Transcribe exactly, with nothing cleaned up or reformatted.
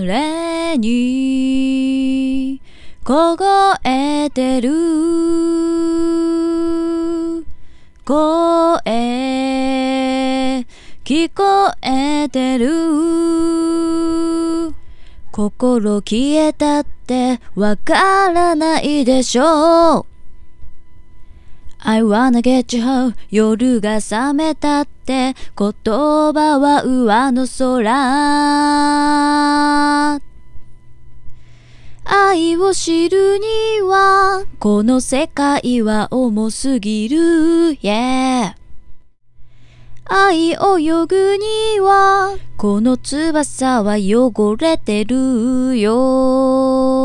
れに凍えてる声聞こえてる心消えたってわからないでしょう I wanna get you home 夜が覚めたって言葉は上の空愛を知るにはこの世界は重すぎる、yeah、愛を泳ぐにはこの翼は汚れてるよ